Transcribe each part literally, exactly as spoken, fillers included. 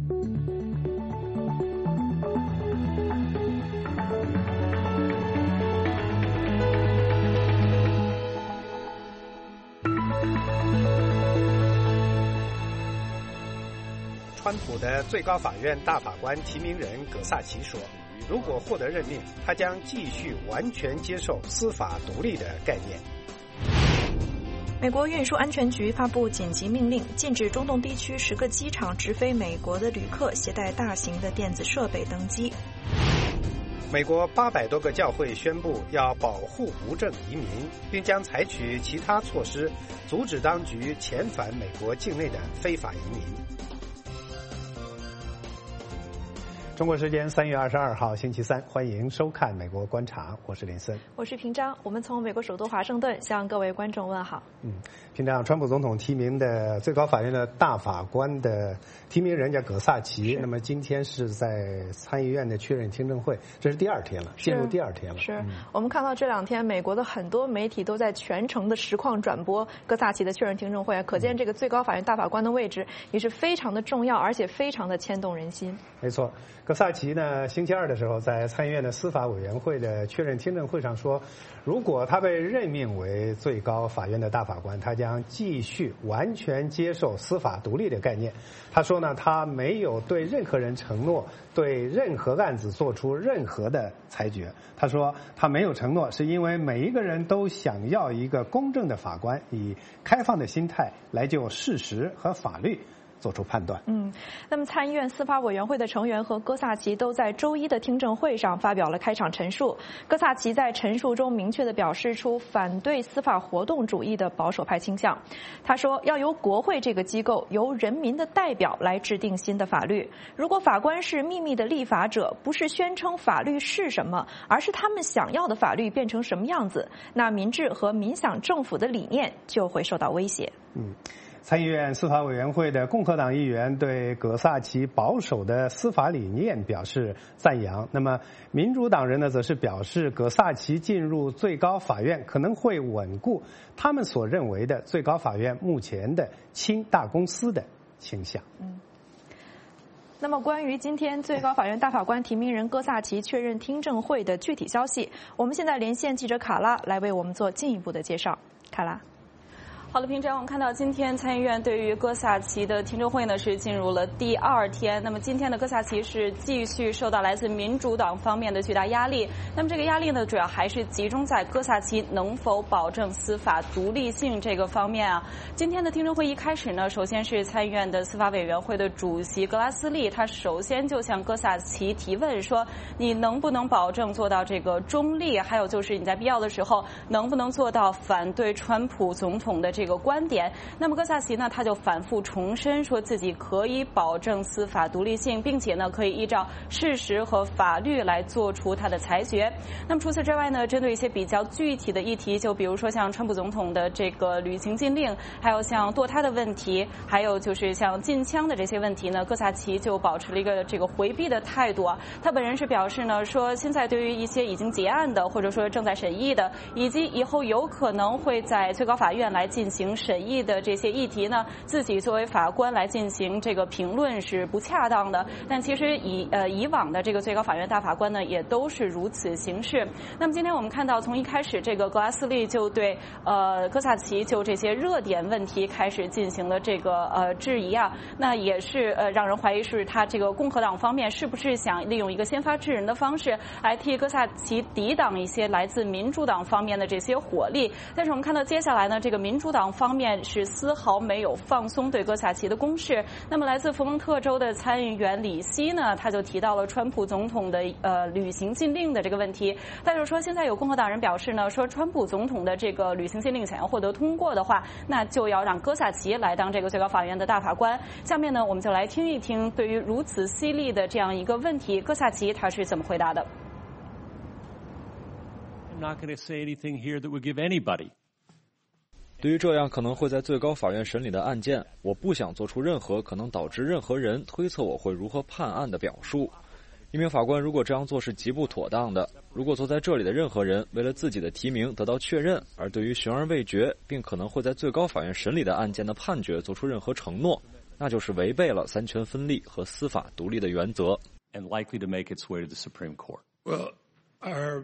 川普的最高法院大法官提名人葛萨奇说，如果获得任命，他将继续完全接受司法独立的概念。 美国运输安全局发布紧急命令，禁止中东地区十个机场直飞美国的旅客携带大型的电子设备登机。 美国八百多个教会宣布要保护无证移民，并将采取其他措施阻止当局遣返美国境内的非法移民。中国时间三月二十二号星期三，欢迎收看《美国观察》，我是林森， 我是平章。我们从美国首都华盛顿向各位观众问好。 嗯，平章，川普总统提名的最高法院的大法官的提名人叫葛萨奇，那么今天是在参议院的确认听证会，这是第二天了，进入第二天了。 是、 嗯、 我们看到这两天美国的很多媒体都在全程的实况转播葛萨奇的确认听证会，可见这个最高法院大法官的位置也是非常的重要，而且非常的牵动人心。 没错。葛萨奇呢，星期二的时候在参议院的司法委员会的确认听证会上说，如果他被任命为最高法院的大法官，他将继续完全接受司法独立的概念。他说呢，他没有对任何人承诺对任何案子做出任何的裁决。他说他没有承诺，是因为每一个人都想要一个公正的法官，以开放的心态来就事实和法律做出判断。 嗯，那么参议院司法委员会的成员和戈萨奇都在周一的听证会上发表了开场陈述。戈萨奇在陈述中明确地表示出反对司法活动主义的保守派倾向。他说，要由国会这个机构由人民的代表来制定新的法律。如果法官是秘密的立法者，不是宣称法律是什么，而是他们想要的法律变成什么样子，那民治和民想政府的理念就会受到威胁。 嗯。参议院司法委员会的共和党议员对葛萨奇保守的司法理念表示赞扬。那么民主党人呢，则是表示葛萨奇进入最高法院可能会稳固他们所认为的最高法院目前的亲大公司的倾向。 嗯。那么关于今天最高法院大法官提名人戈萨奇确认听证会的具体消息，我们现在连线记者卡拉来为我们做进一步的介绍。卡拉。 好的，平常我们看到今天参议院对于戈萨奇的听证会呢是进入了第二天。那么今天的戈萨奇是继续受到来自民主党方面的巨大压力。那么这个压力呢，主要还是集中在戈萨奇能否保证司法独立性这个方面啊。今天的听证会一开始呢，首先是参议院的司法委员会的主席格拉斯利，他首先就向戈萨奇提问说，你能不能保证做到这个中立？还有就是你在必要的时候能不能做到反对川普总统的这个观点。那么戈萨奇呢，他就反复重申说自己可以保证司法独立性，并且呢可以依照事实和法律来做出他的裁决。那么除此之外呢，针对一些比较具体的议题，就比如说像川普总统的这个旅行禁令，还有像堕胎的问题，还有就是像禁枪的这些问题呢，戈萨奇就保持了一个这个回避的态度啊。他本人是表示呢，说现在对于一些已经结案的，或者说正在审议的，以及以后有可能会在最高法院来进行审议的这些议题呢，自己作为法官来进行这个评论是不恰当的。但其实以呃以往的这个最高法院大法官呢，也都是如此行事。那么今天我们看到，从一开始这个格拉斯利就对呃戈萨奇就这些热点问题开始进行了这个呃质疑啊，那也是呃让人怀疑是他这个共和党方面是不是想利用一个先发制人的方式来替戈萨奇抵挡一些来自民主党方面的这些火力。但是我们看到接下来呢，这个民主党方面是丝毫没有放松对戈萨奇的攻势。那么来自佛蒙特州的参议员里希呢，他就提到了川普总统的呃旅行禁令的这个问题。但是说现在有共和党人表示呢，说川普总统的这个旅行禁令想要获得通过的话，那就要让戈萨奇来当这个最高法院的大法官。下面呢，我们就来听一听对于如此犀利的这样一个问题，戈萨奇他是怎么回答的。 I'm not going to say anything here that would give anybody. 对于这样可能会在最高法院审理的案件，我不想做出任何可能导致任何人推测我会如何判案的表述。一名法官如果这样做是极不妥当的。如果坐在这里的任何人为了自己的提名得到确认，而对于悬而未决并可能会在最高法院审理的案件的判决做出任何承诺， 那就是违背了三权分立和司法独立的原则。 And likely to make its way to the Supreme Court. Well, our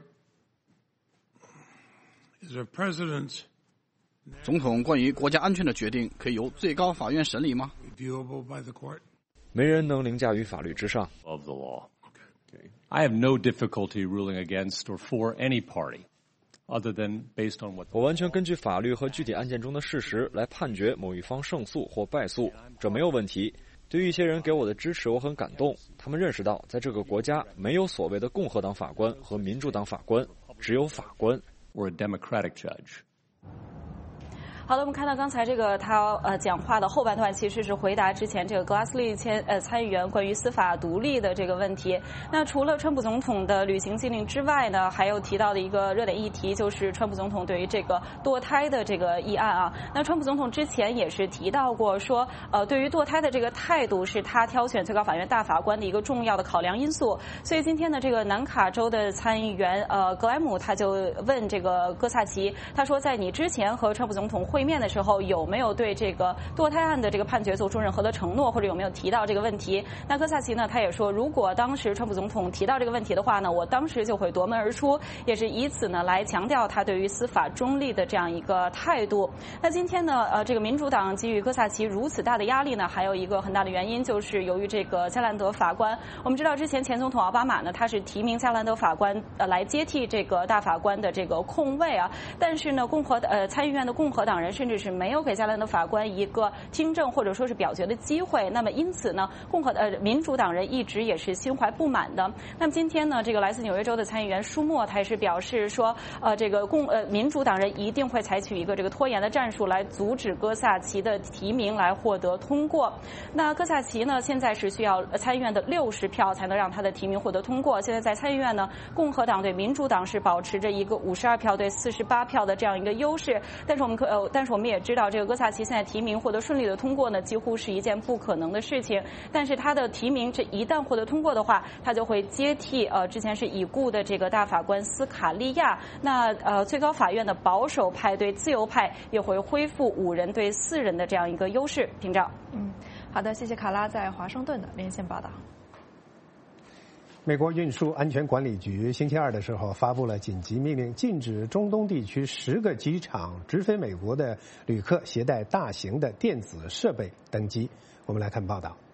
is our president's 总统关于国家安全的决定可以由最高法院审理吗？ reviewable by the court? 没人能凌驾于法律之上。 Of the law. Okay. I have no difficulty ruling against or for any party, other than based on what. 我完全根据法律和具体案件中的事实来判决某一方胜诉或败诉，这没有问题。对于一些人给我的支持，我很感动。他们认识到，在这个国家没有所谓的共和党法官和民主党法官，只有法官。 Or a Democratic judge. 好的，我们看到刚才这个他呃讲话的后半段，其实是回答之前这个格拉斯利参呃参议员关于司法独立的这个问题。那除了川普总统的旅行禁令之外呢，还有提到的一个热点议题，就是川普总统对于这个堕胎的这个议案啊。那川普总统之前也是提到过说，呃，对于堕胎的这个态度是他挑选最高法院大法官的一个重要的考量因素。所以今天的这个南卡州的参议员呃格莱姆他就问这个戈萨奇，他说在你之前和川普总统会面的时候，有没有对这个堕胎案的这个判决做出任何的承诺，或者有没有提到这个问题？那戈萨奇呢，他也说，如果当时川普总统提到这个问题的话呢，我当时就会夺门而出，也是以此呢来强调他对于司法中立的这样一个态度。那今天呢，呃，这个民主党给予戈萨奇如此大的压力呢，还有一个很大的原因就是由于这个加兰德法官。我们知道之前前总统奥巴马呢，他是提名加兰德法官呃来接替这个大法官的这个空位啊，但是呢，共和呃参议院的共和党人甚至是没有给加兰德法官一个听证或者说是表决的机会，那么因此呢，共和呃民主党人一直也是心怀不满的。那么今天呢，这个来自纽约州的参议员舒默他也是表示说，呃，这个共呃民主党人一定会采取一个这个拖延的战术来阻止戈萨奇的提名来获得通过。那戈萨奇呢，现在是需要参议院的六十票才能让他的提名获得通过。现在在参议院呢，共和党对民主党是保持着一个五十二票对四十八票的这样一个优势，但是我们可呃，但是我们也知道，这个戈萨奇现在提名获得顺利的通过呢，几乎是一件不可能的事情。但是他的提名这一旦获得通过的话，他就会接替呃之前是已故的这个大法官斯卡利亚。那呃最高法院的保守派对自由派也会恢复五人对四人的这样一个优势。屏照。 嗯，好的，谢谢卡拉在华盛顿的连线报道。 美国运输安全管理局星期二的时候发布了紧急命令，禁止中东地区十个机场直飞美国的旅客携带大型的电子设备登机。我们来看报道。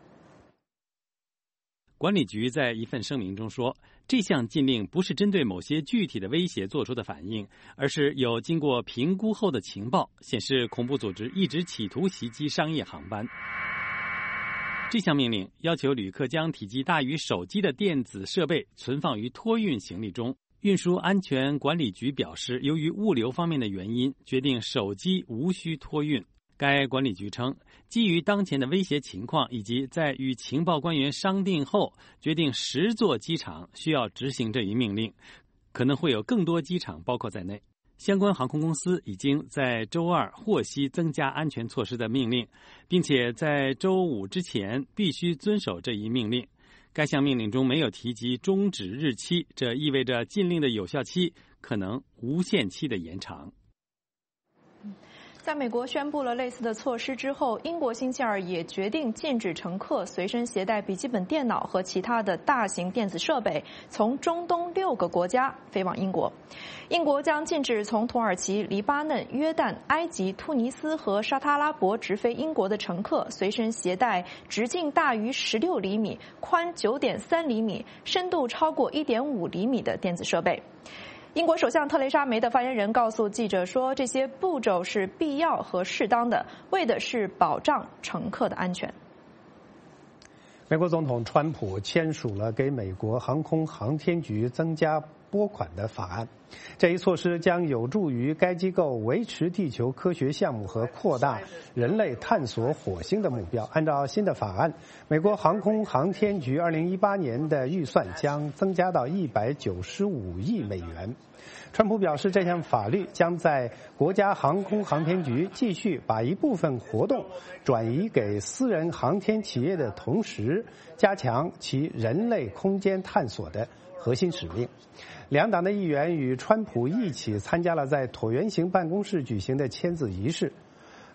管理局在一份声明中说，这项禁令不是针对某些具体的威胁做出的反应，而是有经过评估后的情报显示恐怖组织一直企图袭击商业航班。这项命令要求旅客将体积大于手机的电子设备存放于托运行李中。运输安全管理局表示，由于物流方面的原因，决定手机无需托运。该管理局称，基于当前的威胁情况以及在与情报官员商定后，决定十座机场需要执行这一命令，可能会有更多机场包括在内。相关航空公司已经在周二获悉增加安全措施的命令，并且在周五之前必须遵守这一命令。该项命令中没有提及终止日期，这意味着禁令的有效期可能无限期的延长。 在美国宣布了类似的措施之后，英国星期二也决定禁止乘客随身携带笔记本电脑和其他的大型电子设备从中东六个国家飞往英国。英国将禁止从土耳其、黎巴嫩、约旦、埃及、突尼斯和沙特阿拉伯直飞英国的乘客随身携带直径大于十六厘米、宽九点三厘米、深度超过一点五厘米的电子设备。英国首相特蕾莎梅的发言人告诉记者说，这些步骤是必要和适当的，为的是保障乘客的安全。 美国总统川普签署了给美国航空航天局增加拨款的法案，这一措施将有助于该机构维持地球科学项目和扩大人类探索火星的目标。按照新的法案，美国航空航天局二零一八年的预算将增加到一百九十五亿美元。川普表示，这项法律将在国家航空航天局继续把一部分活动转移给私人航天企业的同时，加强其人类空间探索的核心使命。两党的议员与川普一起参加了在椭圆形办公室举行的签字仪式。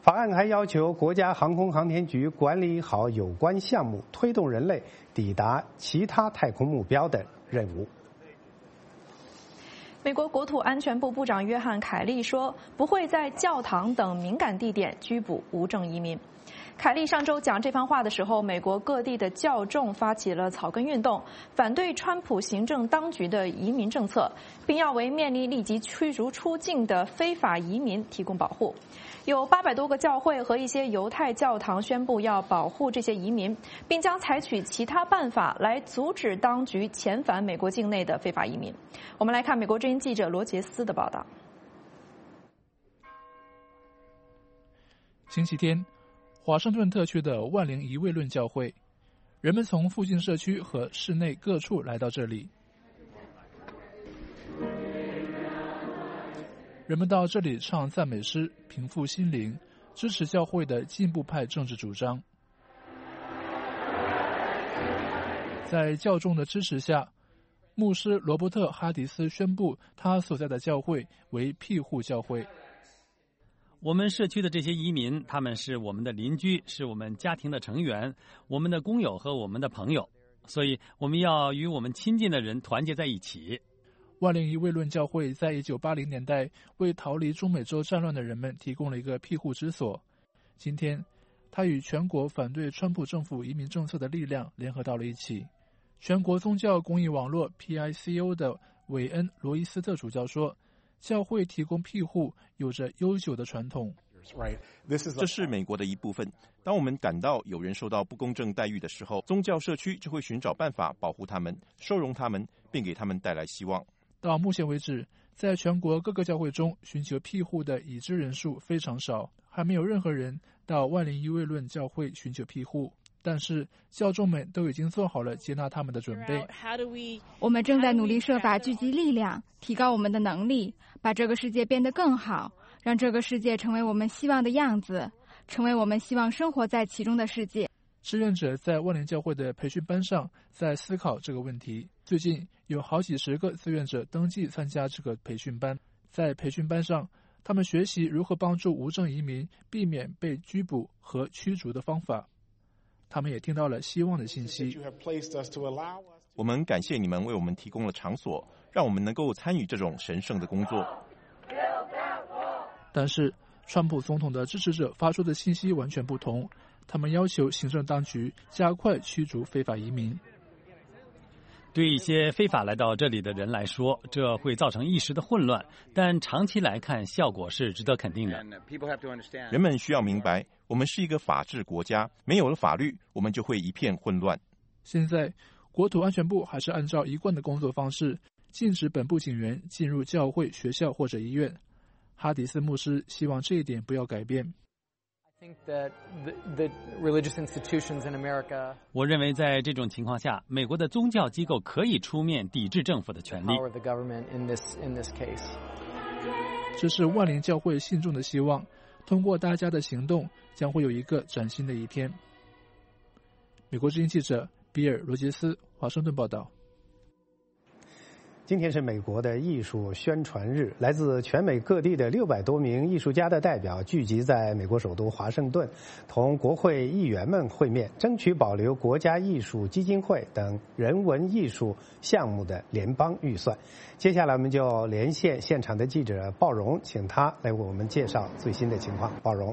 法案还要求国家航空航天局管理好有关项目，推动人类抵达其他太空目标的任务。 美国国土安全部部长约翰·凯利说，不会在教堂等敏感地点拘捕无证移民。凯利上周讲这番话的时候，美国各地的教众发起了草根运动，反对川普行政当局的移民政策，并要为面临立即驱逐出境的非法移民提供保护。有八百多个教会和一些犹太教堂宣布要保护这些移民，并将采取其他办法来阻止当局遣返美国境内的非法移民。我们来看美国之音记者罗杰斯的报道。 星期天，华盛顿特区的万灵一位论教会，人们从附近社区和市内各处来到这里。人们到这里唱赞美诗，平复心灵，支持教会的进步派政治主张。在教众的支持下，牧师罗伯特·哈迪斯宣布他所在的教会为庇护教会。 我们社区的这些移民，他们是我们的邻居，是我们家庭的成员，我们的工友和我们的朋友，所以我们要与我们亲近的人团结在一起。 万灵一位论教会在一九八零年代为逃离中美洲战乱的人们提供了一个庇护之所。今天，他与全国反对川普政府移民政策的力量联合到了一起。全国宗教公益网络 P I C O 的韦恩·罗伊斯特主教说，教会提供庇护有着悠久的传统。 这是美国的一部分。当我们感到有人受到不公正待遇的时候，宗教社区就会寻找办法保护他们、收容他们，并给他们带来希望。 到目前为止，在全国各个教会中寻求庇护的已知人数非常少，还没有任何人到万灵一位论教会寻求庇护。但是教众们都已经做好了接纳他们的准备。 我们正在努力设法聚集力量，提高我们的能力，把这个世界变得更好，让这个世界成为我们希望的样子，成为我们希望生活在其中的世界。 志愿者在万灵教会的培训班上在思考这个问题。最近有好几十个志愿者登记参加这个培训班，在培训班上，他们学习如何帮助无证移民避免被拘捕和驱逐的方法。他们也听到了希望的信息。 我们感谢你们为我们提供了场所，让我们能够参与这种神圣的工作。 但是川普总统的支持者发出的信息完全不同，他们要求行政当局加快驱逐非法移民。 对一些非法来到这里的人来说，这会造成一时的混乱，但长期来看，效果是值得肯定的。 人们需要明白，我们是一个法治国家，没有了法律，我们就会一片混乱。 现在，国土安全部还是按照一贯的工作方式，禁止本部警员进入教会、学校或者医院。哈迪斯牧师希望这一点不要改变。 我认为在这种情况下，美国的宗教机构可以出面抵制政府的权利。 这是万灵教会信众的希望，通过大家的行动，将会有一个崭新的一天。美国之音记者比尔·罗杰斯，华盛顿报道。 今天是美国的艺术宣传日，来自全美各地的六百多名艺术家的代表聚集在美国首都华盛顿，同国会议员们会面，争取保留国家艺术基金会等人文艺术项目的联邦预算。接下来我们就连线现场的记者鲍荣，请他来为我们介绍最新的情况。鲍荣，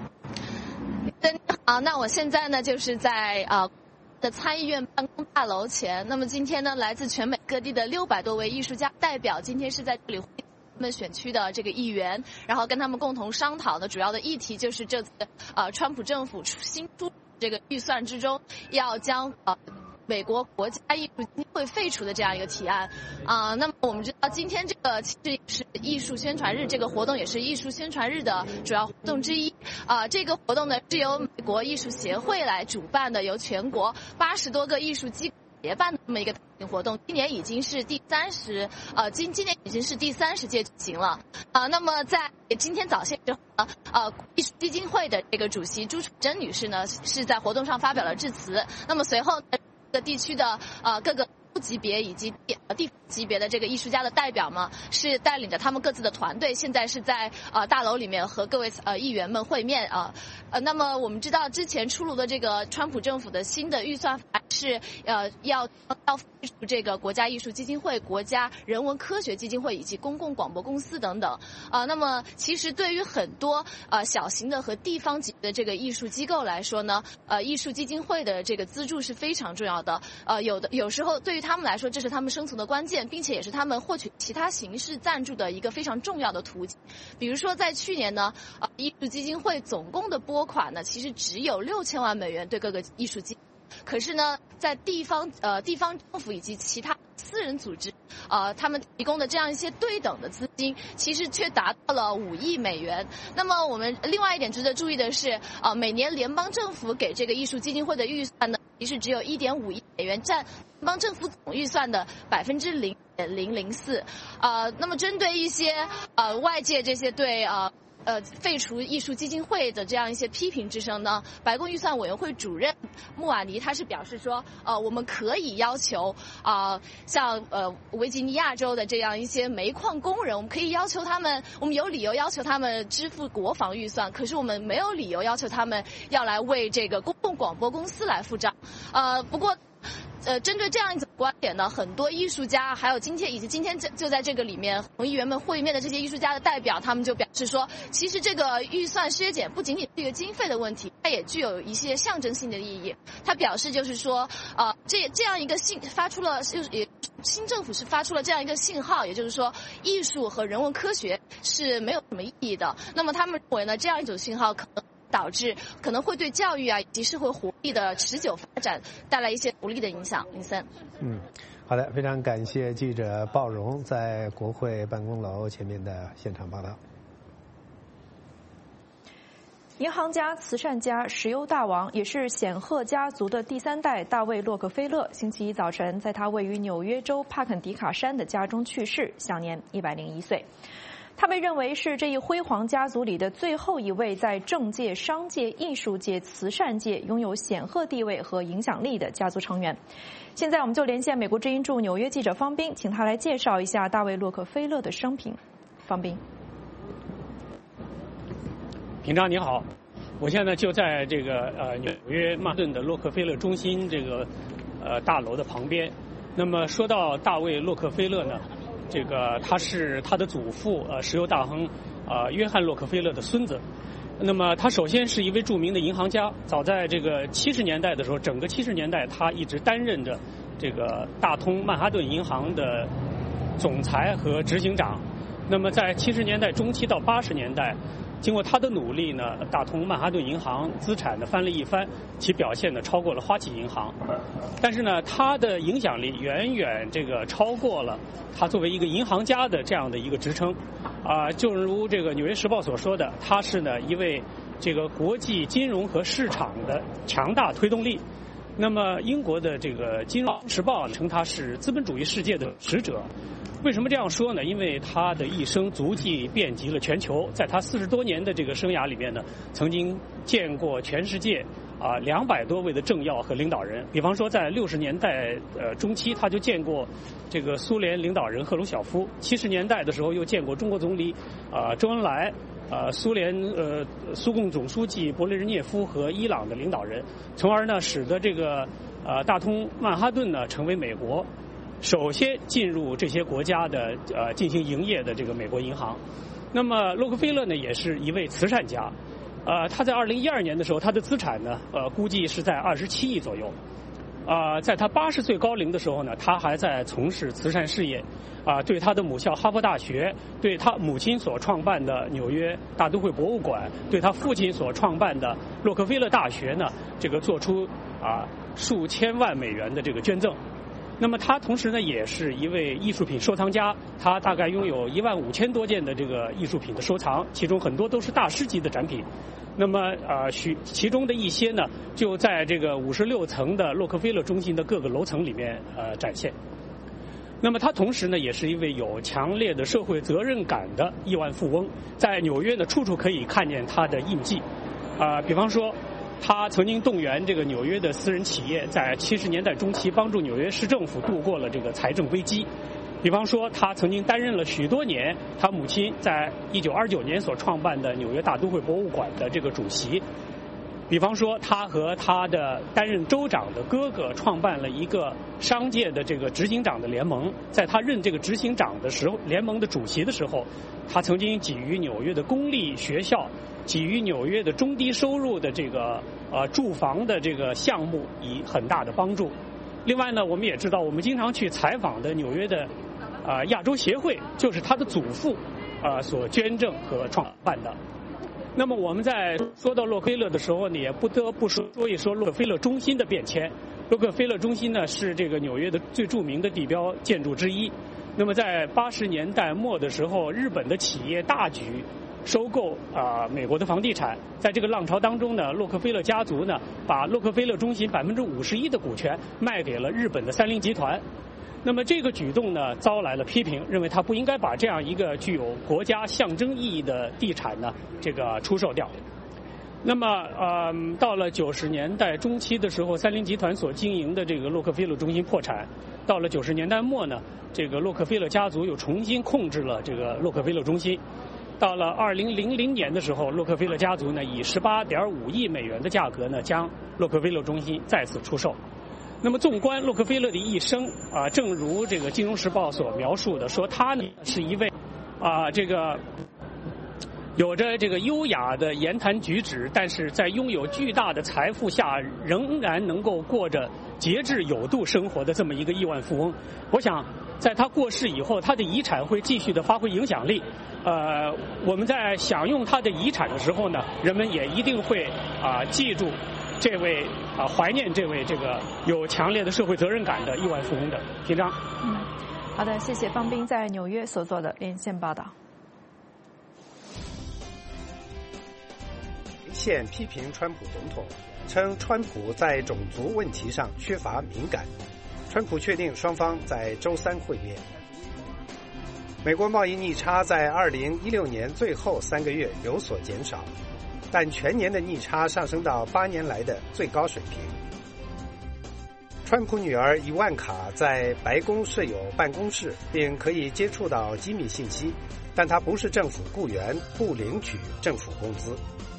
好，那我现在呢就是在呃。的参议院办公大楼前，那么今天呢，来自全美各地的六百多位艺术家代表，今天是在这里会他们选区的这个议员，然后跟他们共同商讨的主要的议题就是这次呃，川普政府新出这个预算之中要将呃。美国国家艺术基金会废除的这样一个提案啊、呃，那么我们知道今天这个其实是艺术宣传日，这个活动也是艺术宣传日的主要活动之一啊、呃。这个活动呢是由美国艺术协会来主办的，由全国八十多个艺术机构协办的这么一个大型活动，今年已经是第三十呃今今年已经是第三十届举行了啊、呃。那么在今天早些时候呢，呃，艺术基金会的这个主席朱楚珍女士呢是在活动上发表了致辞，那么随后呢。各地区的呃各个州级别以及地地方级别的这个艺术家的代表嘛，是带领着他们各自的团队，现在是在呃大楼里面和各位呃议员们会面啊。呃，那么我们知道之前出炉的这个川普政府的新的预算法是呃要要废除这个国家艺术基金会、国家人文科学基金会以及公共广播公司等等啊。那么其实对于很多呃小型的和地方级的这个艺术机构来说呢，呃艺术基金会的这个资助是非常重要的。呃，有的有时候对于他们来说，这是他们生存的关键，并且也是他们获取其他形式赞助的一个非常重要的途径。比如说在去年呢，呃艺术基金会总共的拨款呢，其实只有六千万美元对各个艺术机构。可是呢，在地方呃地方政府以及其他私人组织，呃，他们提供的这样一些对等的资金，其实却达到了五亿美元。那么我们另外一点值得注意的是，呃，每年联邦政府给这个艺术基金会的预算呢，其实只有一点五亿美元，占联邦政府总预算的百分之零点零零四。呃，那么针对一些呃外界这些对呃。呃，废除艺术基金会的这样一些批评之声呢，白宫预算委员会主任穆瓦尼他是表示说，呃，我们可以要求啊、呃，像呃维吉尼亚州的这样一些煤矿工人，我们可以要求他们，我们有理由要求他们支付国防预算，可是我们没有理由要求他们要来为这个公共广播公司来付账。呃，不过。呃，针对这样一种观点呢，很多艺术家，还有今天以及今天就就在这个里面和议员们会面的这些艺术家的代表，他们就表示说，其实这个预算削减不仅仅是一个经费的问题，它也具有一些象征性的意义。他表示就是说，呃，这这样一个信发出了，就是也新政府是发出了这样一个信号，也就是说，艺术和人文科学是没有什么意义的。那么他们认为呢，这样一种信号可能。导致可能会对教育啊以及社会活力的持久发展带来一些不利的影响。林森， 嗯，好的，非常感谢记者鲍荣在国会办公楼前面的现场报道。 银行家、慈善家、石油大王，也是显赫家族的第三代大卫·洛克菲勒，星期一早晨在他位于纽约州帕肯迪卡山的家中去世，享年一百零一岁。他被认为是这一辉煌家族里的最后一位在政界、商界、艺术界、慈善界拥有显赫地位和影响力的家族成员。现在我们就连线美国之音驻纽约记者方斌，请他来介绍一下大卫·洛克菲勒的生平。方斌， 平常你好，我现在就在这个呃纽约曼哈顿的洛克菲勒中心这个呃大楼的旁边。那么说到大卫·洛克菲勒呢？这个他是他的祖父，呃，石油大亨，呃，约翰洛克菲勒的孙子。那么他首先是一位著名的银行家，早在这个七十年代的时候，整个七十年代他一直担任着这个大通曼哈顿银行的总裁和执行长。那么在七十年代中期到八十年代，经过他的努力呢，大通曼哈顿银行资产呢翻了一番，其表现呢超过了花旗银行。但是呢，他的影响力远远这个超过了他作为一个银行家的这样的一个职称。啊、呃，就如这个《纽约时报》所说的，他是呢一位这个国际金融和市场的强大推动力。那么英国的这个《金融时报》称他是资本主义世界的使者。为什么这样说呢？因为他的一生足迹遍及了全球，在他四十多年的这个生涯里面呢，曾经见过全世界啊两百多位的政要和领导人。比方说，在六十年代呃中期，他就见过这个苏联领导人赫鲁晓夫；七十年代的时候，又见过中国总理啊周恩来。呃，苏联呃苏共总书记勃列日涅夫和伊朗的领导人，从而呢，使得这个呃大通曼哈顿呢成为美国首先进入这些国家的呃进行营业的这个美国银行。那么洛克菲勒呢，也是一位慈善家，呃，他在二零一二年的时候，他的资产呢，呃，估计是在二十七亿左右。啊、呃，在他八十岁高龄的时候呢，他还在从事慈善事业，啊、呃，对他的母校哈佛大学，对他母亲所创办的纽约大都会博物馆，对他父亲所创办的洛克菲勒大学呢，这个做出啊、呃、数千万美元的这个捐赠。那么他同时呢，也是一位艺术品收藏家，他大概拥有一万五千多件的这个艺术品的收藏，其中很多都是大师级的展品。那么呃，许其中的一些呢，就在这个五十六层的洛克菲勒中心的各个楼层里面呃展现。那么他同时呢，也是一位有强烈的社会责任感的亿万富翁，在纽约呢，处处可以看见他的印记。啊、呃，比方说， 他曾经动员这个纽约的私人企业，在七十年代中期帮助纽约市政府度过了这个财政危机。比方说，他曾经担任了许多年他母亲在一九二九年所创办的纽约大都会博物馆的这个主席。比方说，他和他的担任州长的哥哥创办了一个商界的这个执行长的联盟。在他任这个执行长的时候，联盟的主席的时候，他曾经给予纽约的公立学校、给予纽约的中低收入的这个呃住房的这个项目以很大的帮助。另外呢，我们也知道，我们经常去采访的纽约的呃亚洲协会，就是他的祖父呃所捐赠和创办的。那么我们在说到洛克菲勒的时候呢，也不得不说说一说洛克菲勒中心的变迁。洛克菲勒中心呢是这个纽约的最著名的地标建筑之一。那么在八十年代末的时候，日本的企业大举收购啊、呃、美国的房地产，在这个浪潮当中呢，洛克菲勒家族呢把洛克菲勒中心百分之五十一的股权卖给了日本的三菱集团。那么这个举动呢，遭来了批评，认为他不应该把这样一个具有国家象征意义的地产呢，这个出售掉。那么，呃，到了九十年代中期的时候，三菱集团所经营的这个洛克菲勒中心破产。到了九十年代末呢，这个洛克菲勒家族又重新控制了这个洛克菲勒中心。到了二零零零年的时候，洛克菲勒家族呢以十八点五亿美元的价格呢，将洛克菲勒中心再次出售。那么，纵观洛克菲勒的一生啊、呃，正如这个《金融时报》所描述的，说他呢是一位啊、呃、这个有着这个优雅的言谈举止，但是在拥有巨大的财富下，仍然能够过着节制有度生活的这么一个亿万富翁。我想，在他过世以后，他的遗产会继续的发挥影响力。呃，我们在享用他的遗产的时候呢，人们也一定会啊、呃、记住。这位啊，怀念这位这个有强烈的社会责任感的亿万富翁的篇章。 嗯，好的，谢谢方斌在纽约所做的连线报道。 现批评川普总统，称川普在种族问题上缺乏敏感。川普确定双方在周三会面。美国贸易逆差在二零一六年最后三个月有所减少。但全年的逆差上升到八年来的最高水平。川普女儿伊万卡在白宫设有办公室，并可以接触到机密信息，但她不是政府雇员，不领取政府工资。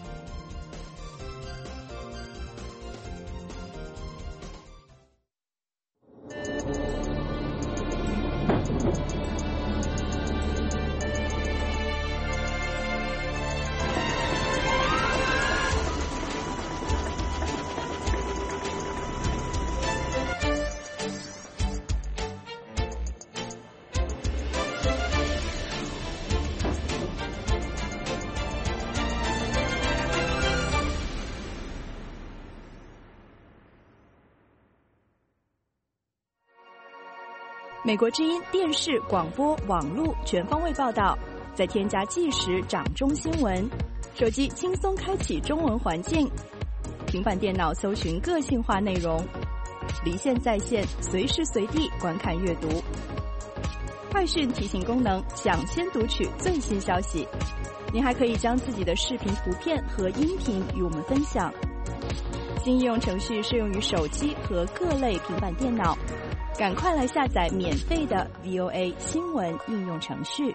美国之音电视、广播、网络全方位报道，再添加即时掌中新闻，手机轻松开启中文环境，平板电脑搜寻个性化内容，离线在线，随时随地观看阅读。快讯提醒功能，抢先读取最新消息。您还可以将自己的视频、图片和音频与我们分享。新应用程序适用于手机和各类平板电脑。赶快来下载免费的 V O A 新闻应用程序。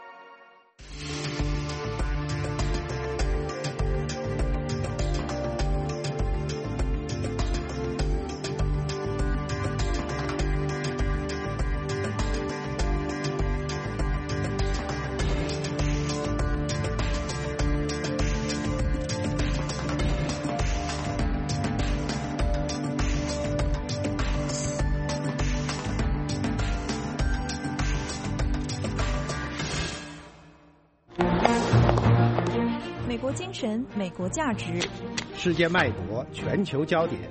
美国精神，美国价值， 世界脉搏，全球焦点。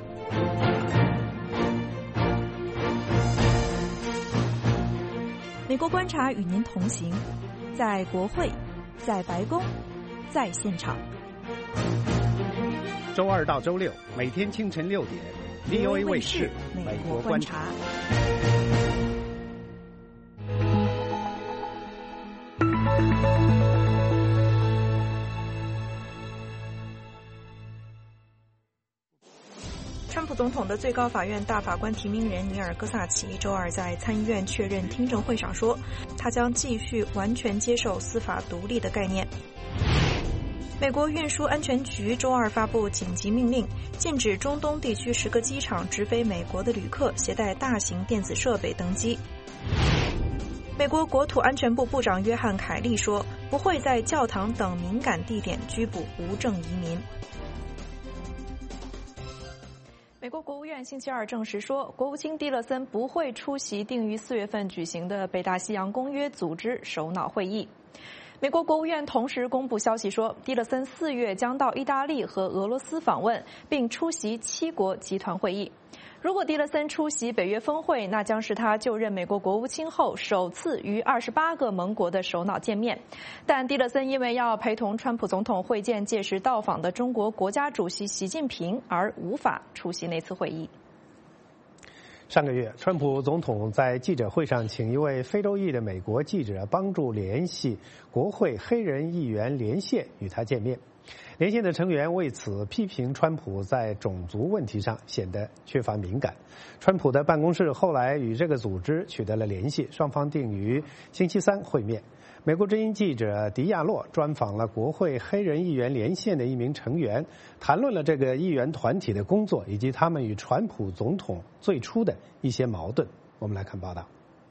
美国观察与您同行，在国会，在白宫，在现场。 周二到周六，每天清晨六点 ，V O A 卫视《美国观察》。 总统的最高法院大法官提名人尼尔·戈萨奇周二在参议院确任听证会上说，他将继续完全接受司法独立的概念。美国运输安全局周二发布紧急命令，禁止中东地区十个机场直飞美国的旅客携带大型电子设备登机。美国国土安全部部长约翰·凯利说，不会在教堂等敏感地点拘捕无证移民。美国国务院星期二证实说，国务卿蒂勒森不会出席定于四月份举行的北大西洋公约组织首脑会议。美国国务院同时公布消息说，蒂勒森四月将到意大利和俄罗斯访问，并出席七国集团会议。如果蒂勒森出席北约峰会，那将是他就任美国国务卿后首次与二十八个盟国的首脑见面。但蒂勒森因为要陪同川普总统会见届时到访的中国国家主席习近平，而无法出席那次会议。 上个月，川普总统在记者会上请一位非洲裔的美国记者帮助联系国会黑人议员连线与他见面。连线的成员为此批评川普在种族问题上显得缺乏敏感。川普的办公室后来与这个组织取得了联系，双方定于星期三会面。美国之音记者迪亚洛专访了国会黑人议员连线的一名成员，谈论了这个议员团体的工作以及他们与川普总统最初的一些矛盾。我们来看报道。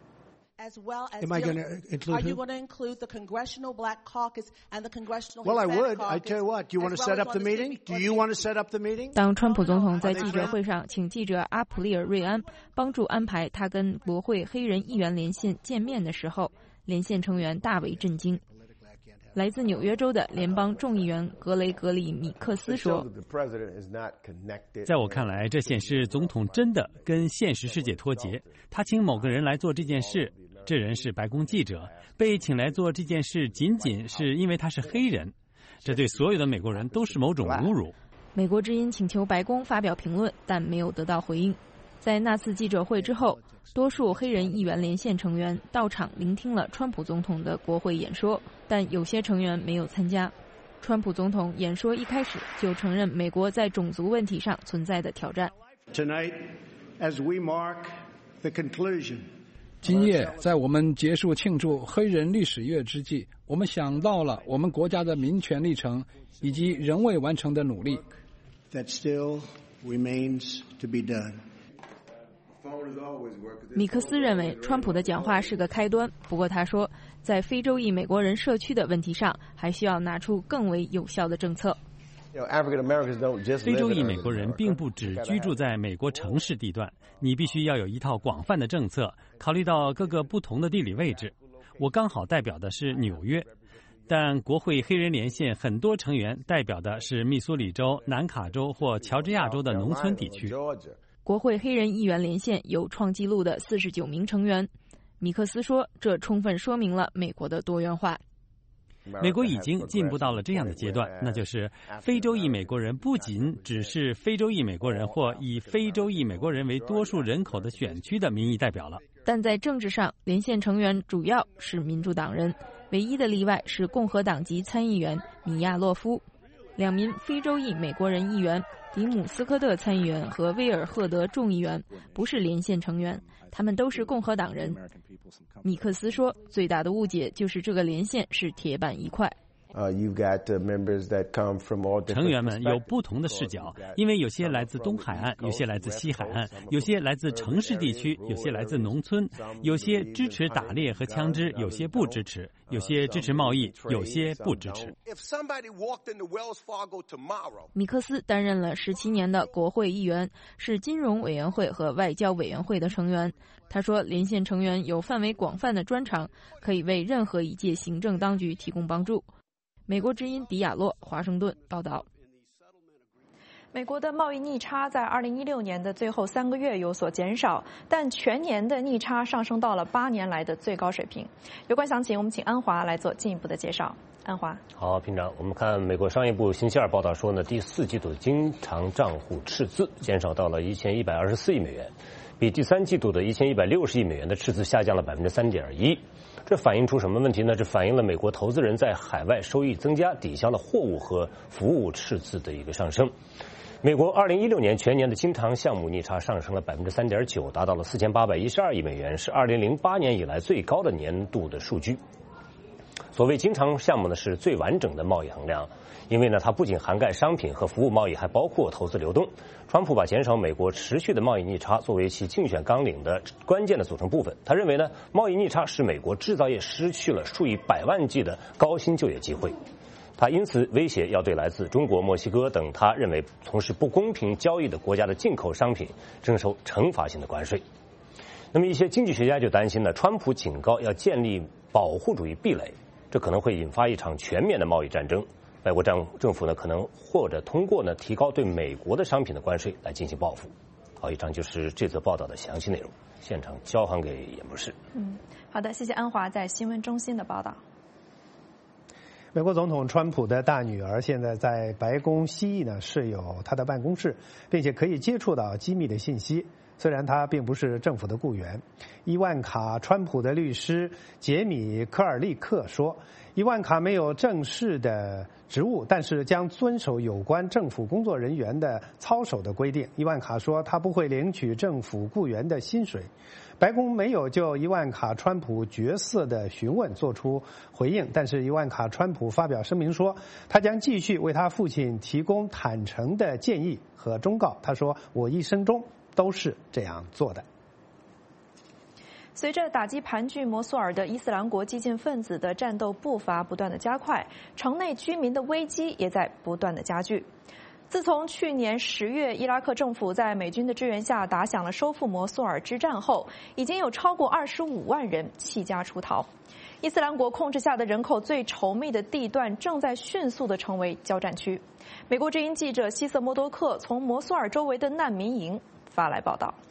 As well as Am I going to include Are you who? going to include the Congressional Black Caucus and the Congressional Well, I Hispanic would. Caucus? I tell you what. Do you want to set up the meeting? Do you want to set up the meeting? 当川普总统在记者会上请记者阿普利尔·瑞安帮助安排他跟国会黑人议员连线见面的时候，连线成员大为震惊。来自纽约州的联邦众议员格雷格里·米克斯说， 在我看来，这显示总统真的跟现实世界脱节。他请某个人来做这件事，这人是白宫记者，被请来做这件事仅仅是因为他是黑人，这对所有的美国人都是某种侮辱。 美国之音请求白宫发表评论，但没有得到回应。在那次记者会之后，多数黑人议员连线成员到场聆听了川普总统的国会演说，但有些成员没有参加。川普总统演说一开始就承认美国在种族问题上存在的挑战。 Tonight, as we mark the conclusion. 今夜，在我们结束庆祝黑人历史月之际，我们想到了我们国家的民权历程以及仍未完成的努力。 That still remains to be done. 米克斯认为川普的讲话是个开端，不过他说，在非洲裔美国人社区的问题上，还需要拿出更为有效的政策。 非洲裔美国人并不只居住在美国城市地段，你必须要有一套广泛的政策，考虑到各个不同的地理位置。我刚好代表的是纽约，但国会黑人连线很多成员代表的是密苏里州、南卡州或乔治亚州的农村地区。 国会黑人议员连线有创纪录的四十九名成员。米克斯说，这充分说明了美国的多元化。 美国已经进步到了这样的阶段，那就是非洲裔美国人不仅只是非洲裔美国人或以非洲裔美国人为多数人口的选区的民意代表了。 但在政治上，连线成员主要是民主党人，唯一的例外是共和党籍参议员米亚洛夫。两名非洲裔美国人议员迪姆斯科特参议员和威尔赫德众议员不是连线成员，他们都是共和党人。米克斯说，最大的误解就是这个连线是铁板一块。 成员们有不同的视角，因为有些来自东海岸，有些来自西海岸，有些来自城市地区，有些来自农村，有些支持打猎和枪支，有些不支持，有些支持贸易，有些不支持。 米克斯担任了十七年的国会议员，是金融委员会和外交委员会的成员。他说，连线成员有范围广泛的专长，可以为任何一届行政当局提供帮助。美国之音迪亚洛，华盛顿报道。 美国的贸易逆差在二零一六年的最后三个月有所减少，但全年的逆差上升到了八年来的最高水平。有关详情，我们请安华来做进一步的介绍。安华， 好，平常我们看美国商业部星期二报道说呢，第四季度经常账户赤字减少到了一千一百二十四亿美元，比第三季度的一千一百六十亿美元的赤字下降了百分之三点一。这反映出什么问题呢？这反映了美国投资人在海外收益增加，抵消了货物和服务赤字的一个上升。 美国二零一六年全年的经常项目逆差上升了百分之三点九，达到了四千八百一十二亿美元，是二零零八年以来最高的年度的数据。所谓经常项目呢，是最完整的贸易衡量，因为呢，它不仅涵盖商品和服务贸易，还包括投资流动。川普把减少美国持续的贸易逆差作为其竞选纲领的关键的组成部分。他认为呢，贸易逆差使美国制造业失去了数以百万计的高薪就业机会。他因此威胁要对来自中国、墨西哥等他认为从事不公平交易的国家的进口商品征收惩罚性的关税。那么一些经济学家就担心呢，川普警告要建立保护主义壁垒，这可能会引发一场全面的贸易战争。外国政政府呢，可能或者通过呢提高对美国的商品的关税来进行报复。好，以上就是这则报道的详细内容。现场交还给演播室。 嗯，好的，谢谢安华在新闻中心的报道。 美国总统川普的大女儿现在在白宫西翼呢设有他的办公室，并且可以接触到机密的信息。虽然他并不是政府的雇员。伊万卡川普的律师杰米科尔利克说，伊万卡没有正式的职务，但是将遵守有关政府工作人员的操守的规定。伊万卡说，他不会领取政府雇员的薪水。白宫没有就伊万卡川普角色的询问做出回应，但是伊万卡川普发表声明说，他将继续为他父亲提供坦诚的建议和忠告。他说，我一生中都是这样做的。 随着打击盘踞摩苏尔的伊斯兰国激进分子的战斗步伐不断的加快，城内居民的危机也在不断的加剧。自从去年十月伊拉克政府在美军的支援下打响了收复摩苏尔之战后，已经有超过二十五万人弃家出逃。伊斯兰国控制下的人口最稠密的地段正在迅速地成为交战区。美国之音记者希瑟莫多克从摩苏尔周围的难民营发来报道。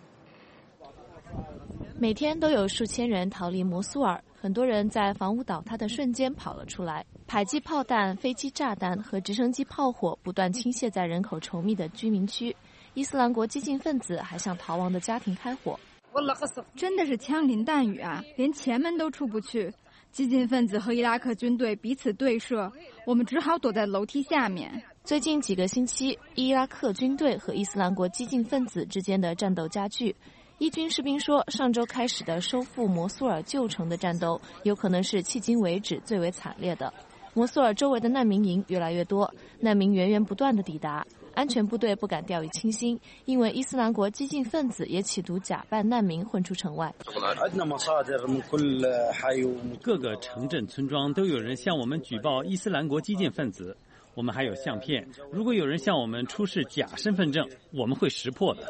每天都有数千人逃离摩苏尔，很多人在房屋倒塌的瞬间跑了出来。迫击炮弹、飞机炸弹和直升机炮火不断倾泻在人口稠密的居民区。伊斯兰国激进分子还向逃亡的家庭开火。 真的是枪林弹雨啊，连前门都出不去。激进分子和伊拉克军队彼此对射，我们只好躲在楼梯下面。 最近几个星期，伊拉克军队和伊斯兰国激进分子之间的战斗加剧。伊军士兵说，上周开始的收复摩苏尔旧城的战斗有可能是迄今为止最为惨烈的。摩苏尔周围的难民营越来越多，难民源源不断的抵达，安全部队不敢掉以轻心，因为伊斯兰国激进分子也企图假扮难民混出城外。 各个城镇村庄都有人向我们举报伊斯兰国激进分子。我们还有相片，如果有人向我们出示假身份证，我们会识破的。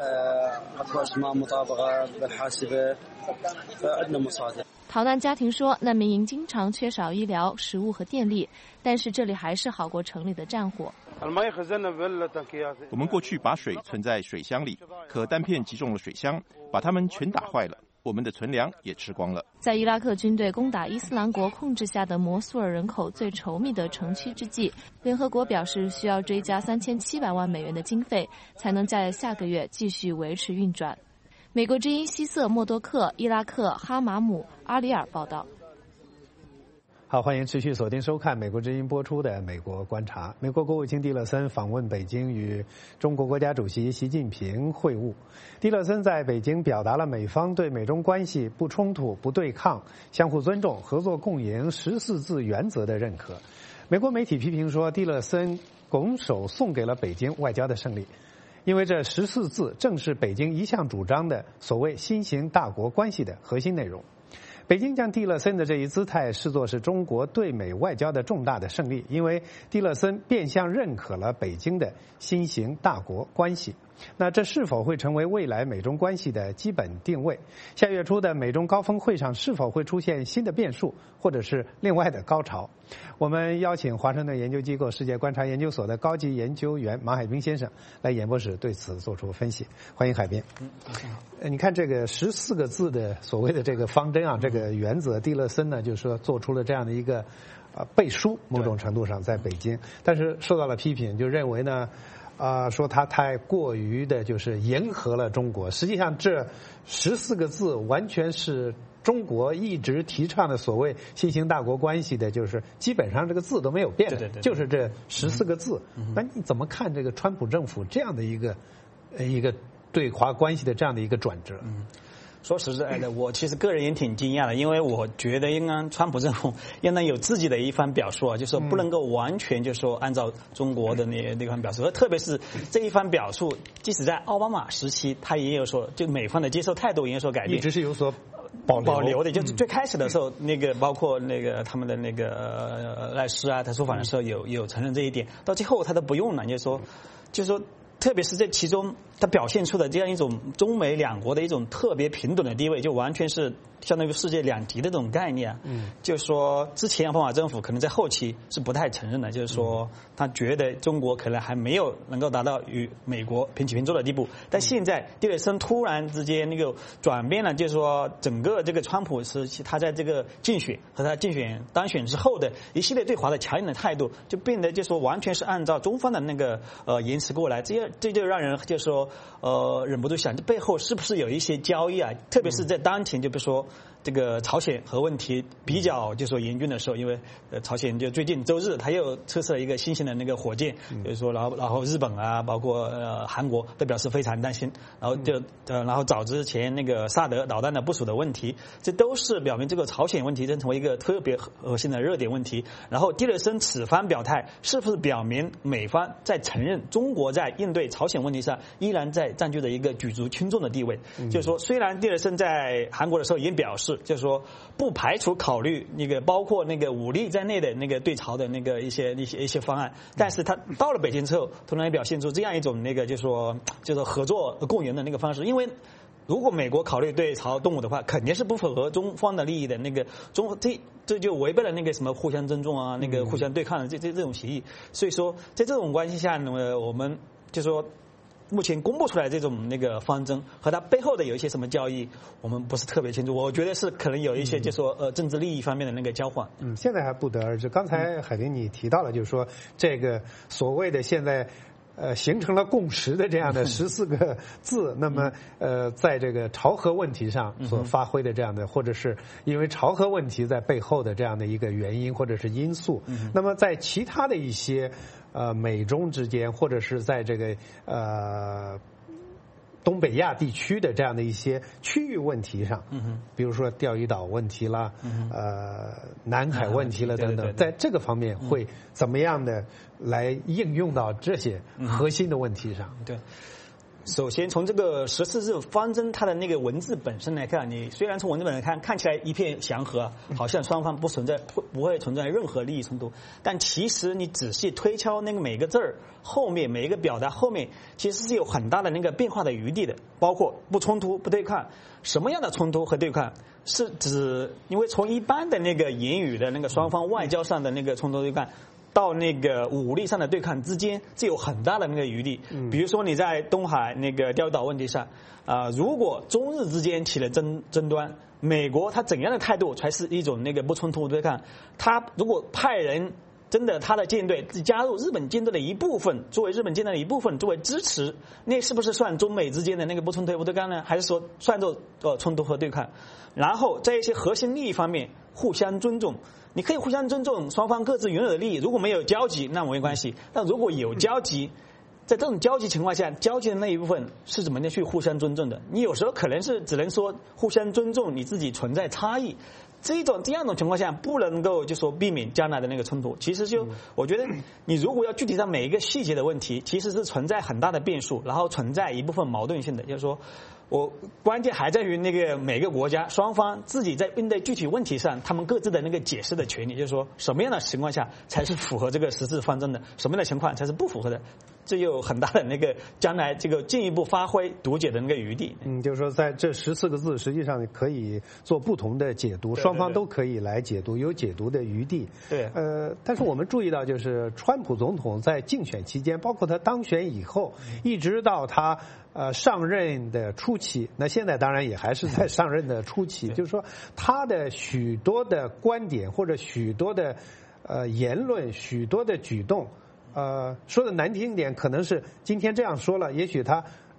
逃难家庭说，难民营经常缺少医疗、食物和电力，但是这里还是好过城里的战火。 我们过去把水存在水箱里，可弹片击中了水箱，把它们全打坏了。我们的存粮也吃光了。 在伊拉克军队攻打伊斯兰国控制下的摩苏尔人口最稠密的城区之际，联合国表示需要追加三千七百万美元的经费，才能在下个月继续维持运转。美国之音希瑟莫多克、伊拉克哈马姆阿里尔报道。 好，欢迎持续锁定收看美国之音播出的《美国观察》。美国国务卿蒂勒森访问北京，与中国国家主席习近平会晤。蒂勒森在北京表达了美方对美中关系不冲突、不对抗、相互尊重、合作共赢十四字原则的认可。美国媒体批评说，蒂勒森拱手送给了北京外交的胜利，因为这十四字正是北京一向主张的所谓新型大国关系的核心内容。北京将蒂勒森的这一姿态视作是中国对美外交的重大的胜利，因为蒂勒森变相认可了北京的新型大国关系。那这是否会成为未来美中关系的基本定位？下月初的美中高峰会上是否会出现新的变数，或者是另外的高潮？我们邀请华盛顿研究机构世界观察研究所的高级研究员马海兵先生来演播室对此做出分析。欢迎海兵。嗯，你看这个十四个字的所谓的这个方针啊，这个原则，蒂勒森呢就是说做出了这样的一个呃背书，某种程度上在北京，但是受到了批评，就认为呢。啊、呃，说他太过于的，就是迎合了中国。实际上，这十四个字完全是中国一直提倡的所谓新型大国关系的，就是基本上这个字都没有变， 对对对， 就是这十四个字。 嗯、 那你怎么看这个川普政府这样的一个呃一个对华关系的这样的一个转折？ 嗯。说实在的，我其实个人也挺惊讶的，因为我觉得应该川普政府应当有自己的一番表述啊，就是说不能够完全就是说按照中国的那那番表述，特别是这一番表述，即使在奥巴马时期，他也有说就美方的接受态度也有所改变， 一直是有所保留保留的，就是最开始的时候，那个包括那个他们的那个呃赖斯啊，他说法的时候有有承认这一点，到最后他都不用了，就是说，就是说。特别是在其中，它表现出的这样一种中美两国的一种特别平等的地位，就完全是相当于世界两极的这种概念啊。嗯，就是说之前奥巴马政府可能在后期是不太承认的，就是说他觉得中国可能还没有能够达到与美国平起平坐的地步。但现在蒂勒森突然之间那个转变了，就是说整个这个川普时期他在这个竞选和他竞选当选之后的一系列对华的强硬的态度，就变得就是说完全是按照中方的那个呃言辞过来，这样。这就让人就是说，呃，忍不住想，这背后是不是有一些交易啊？特别是在当前，就比如说这个朝鲜核问题比较就说严峻的时候，因为呃，朝鲜就最近周日他又测试了一个新型的那个火箭，就是说，然后然后日本啊，包括呃韩国都表示非常担心，然后就呃，然后早之前那个萨德导弹的部署的问题，这都是表明这个朝鲜问题正成为一个特别核心的热点问题。然后蒂勒森此番表态，是不是表明美方在承认中国在应对朝鲜问题上依然在占据着一个举足轻重的地位？嗯、就是说，虽然蒂勒森在韩国的时候已经表示，就是说不排除考虑那个包括那个武力在内的那个对朝的那个一些一些一些方案，但是他到了北京之后，突然也表现出这样一种那个就是说就是合作共赢的那个方式，因为。如果美国考虑对朝动武的话，肯定是不符合中方的利益的。那个中这这就违背了那个什么互相尊重啊，那个互相对抗的这这这种协议。所以说，在这种关系下呢，我们就说目前公布出来这种那个方针和它背后的有一些什么交易，我们不是特别清楚。我觉得是可能有一些就说呃政治利益方面的那个交换。 嗯，现在还不得而知。刚才海林你提到了，就是说这个所谓的现在。呃，形成了共识的这样的十四个字，那么呃，在这个朝核问题上所发挥的这样的，或者是因为朝核问题在背后的这样的一个原因或者是因素，那么在其他的一些呃美中之间，或者是在这个呃。东北亚地区的这样的一些区域问题上，嗯、比如说钓鱼岛问题啦，嗯、呃，南海问题了等等，对对对在这个方面会怎么样的来应用到这些核心的问题上？ 嗯、对。首先，从这个十四字方针它的那个文字本身来看，你虽然从文字本身看看起来一片祥和，好像双方不存在不不会存在任何利益冲突，但其实你仔细推敲那个每个字儿后面每一个表达后面，其实是有很大的那个变化的余地的，包括不冲突、不对抗，什么样的冲突和对抗？是指因为从一般的那个言语的那个双方外交上的那个冲突对抗。到那个武力上的对抗之间，是有很大的那个余地。比如说你在东海那个钓鱼岛问题上，啊、呃，如果中日之间起了争争端，美国他怎样的态度才是一种那个不冲突对抗？他如果派人真的他的舰队加入日本舰队的一部分，作为日本舰队的一部分，作为支持，那是不是算中美之间的那个不冲突不对抗呢？还是说算作呃冲突和对抗？然后在一些核心利益方面互相尊重。你可以互相尊重双方各自原有的利益，如果没有交集那没关系，但如果有交集，在这种交集情况下，交集的那一部分是怎么样去互相尊重的？你有时候可能是只能说互相尊重你自己存在差异，这种这样的情况下不能够就说避免将来的那个冲突。其实就我觉得你如果要具体到每一个细节的问题，其实是存在很大的变数，然后存在一部分矛盾性的，就是说我关键还在于那个每个国家双方自己在应对具体问题上，他们各自的那个解释的权利，就是说什么样的情况下才是符合这个十四方针的，什么样的情况才是不符合的，这有很大的那个将来这个进一步发挥读解的那个余地。 嗯，就是说在这十四个字实际上可以做不同的解读，双方都可以来解读，有解读的余地。 对， 呃，但是我们注意到，就是川普总统在竞选期间，包括他当选以后，一直到他。呃，上任的初期，那现在当然也还是在上任的初期，就是说他的许多的观点或者许多的呃言论、许多的举动，呃，说的难听一点，可能是今天这样说了，也许他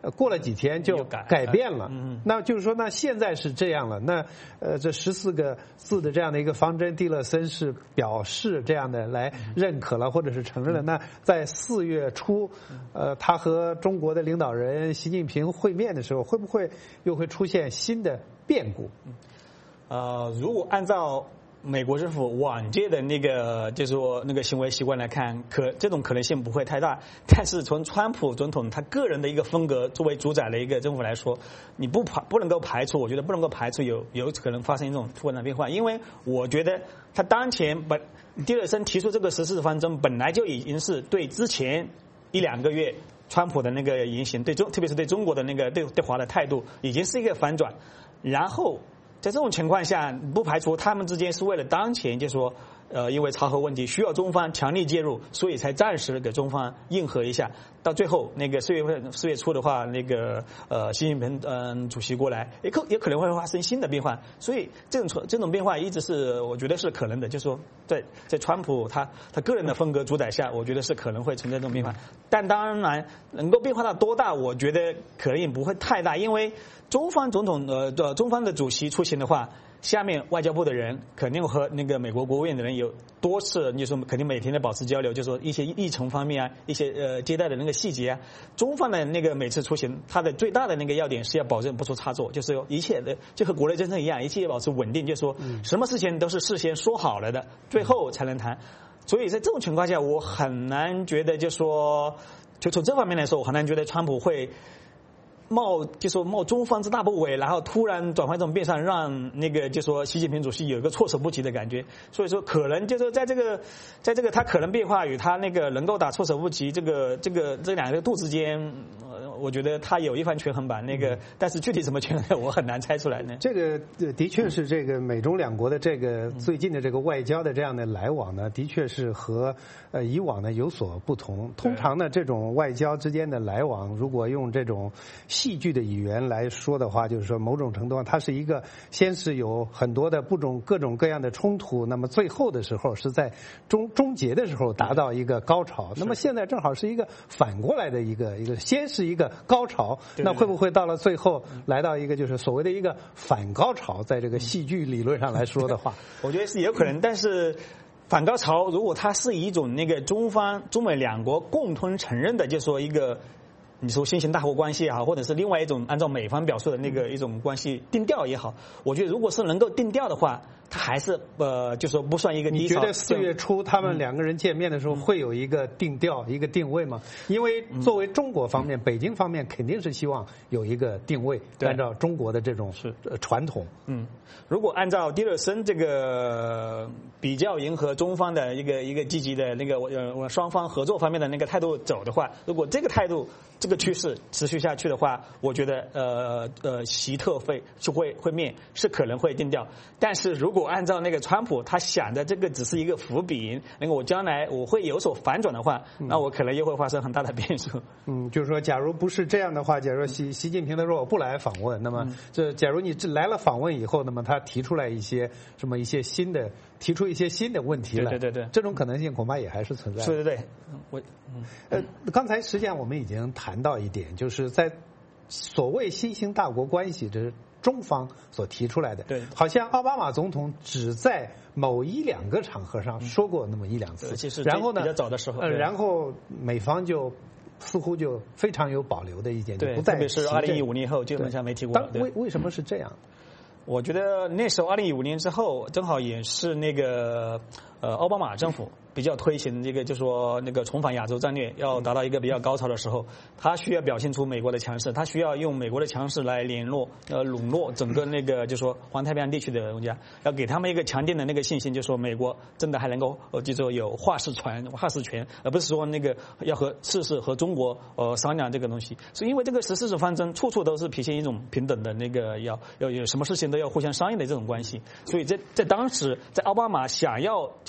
呃，过了几天就改变了。嗯，那就是说，那现在是这样了。那呃，这十四个字的这样的一个方针，蒂勒森是表示这样的来认可了，或者是承认了。那在四月初，呃，他和中国的领导人习近平会面的时候，会不会又会出现新的变故？ 呃，如果按照美国政府往届的那个就是说那个行为习惯来看，可这种可能性不会太大。但是从川普总统他个人的一个风格作为主宰的一个政府来说，你不排不能够排除，我觉得不能够排除有有可能发生一种突然的变化。因为我觉得他当前本蒂勒森提出这个十四方针本来就已经是对之前一两个月川普的那个言行，对中特别是对中国的那个对对华的态度已经是一个反转，然后在这种情况下，不排除他们之间是为了当前就说，呃，因为朝核问题需要中方强力介入，所以才暂时给中方应和一下。到最后那个四月份四月初的话，那个呃习近平嗯、呃、主席过来，也可也可能会发生新的变化。所以这种这种变化一直是我觉得是可能的，就是说在在川普他他个人的风格主宰下，我觉得是可能会存在这种变化。但当然能够变化到多大，我觉得可能也不会太大，因为中方总统呃的中方的主席出行的话，下面外交部的人肯定和那个美国国务院的人有多次，你说肯定每天的保持交流，就说一些议程方面啊，一些呃接待的那个细节啊。中方的那个每次出行，它的最大的那个要点是要保证不出差错，就是一切的就和国内政策一样，一切保持稳定，就是说什么事情都是事先说好了的，最后才能谈。所以在这种情况下，我很难觉得就说，就从这方面来说，我很难觉得川普会冒就说冒中方之大不韪，然后突然转换这种变相，让那个就说习近平主席有一个措手不及的感觉。所以说可能就是在这个在这个他可能变化与他那个能够打措手不及这个这个这两个度之间，我觉得他有一番权衡吧。那个但是具体什么权衡，我很难猜出来呢。 这个的确是这个美中两国的这个最近的这个外交的这样的来往呢，的确是和呃以往呢有所不同。通常呢，这种外交之间的来往，如果用这种戏剧的语言来说的话，就是说某种程度上它是一个先是有很多的不种各种各样的冲突，那么最后的时候是在终终结的时候达到一个高潮。那么现在正好是一个反过来的一个一个先是一个高潮，那会不会到了最后来到一个就是所谓的一个反高潮？在这个戏剧理论上来说的话， 我觉得是有可能，但是反高潮如果它是一种那个中方中美两国共同承认的，就说一个你说新型大国关系也好，或者是另外一种按照美方表述的那个一种关系定调也好，我觉得如果是能够定调的话，它还是呃，就说不算一个低潮。 你觉得四月初他们两个人见面的时候会有一个定调、嗯、一个定位吗？因为作为中国方面、嗯、北京方面肯定是希望有一个定位，按照中国的这种是传统。 嗯，如果按照蒂勒森这个比较迎合中方的一个一个积极的那个呃双方合作方面的那个态度走的话，如果这个态度这个趋势持续下去的话，我觉得呃呃习特会就会会面是可能会定调。但是如果按照那个川普他想的这个只是一个伏笔，那个我将来我会有所反转的话，那我可能又会发生很大的变数。 嗯，就是说，假如不是这样的话，假如习习近平他说我不来访问，那么这假如你来了访问以后，那么他提出来一些什么一些新的，提出一些新的问题来， 对对对对， 这种可能性恐怕也还是存在的。 对对对，我嗯呃，刚才实际上我们已经谈到一点，就是在所谓新兴大国关系，这是中方所提出来的。 对， 好像奥巴马总统只在某一两个场合上说过那么一两次， 嗯、 然后呢， 比较早的时候， 呃，然后美方就似乎就非常有保留的意见， 对， 不再特别是二零一五年后基本上没提过。 但为为什么是这样？ 我觉得那时候二零一五年之后，正好也是那个呃奥巴马政府比较推行这个，就说那个重返亚洲战略要达到一个比较高潮的时候，他需要表现出美国的强势，他需要用美国的强势来联络呃笼络整个那个就说环太平洋地区的国家，要给他们一个强定的那个信心，就说美国真的还能够呃就说有话事权话事权，而不是说那个要和试试和中国呃商量这个东西。是因为这个十四种方针处处都是体现一种平等的那个要要有什么事情都要互相商议的这种关系，所以在在当时在奥巴马想要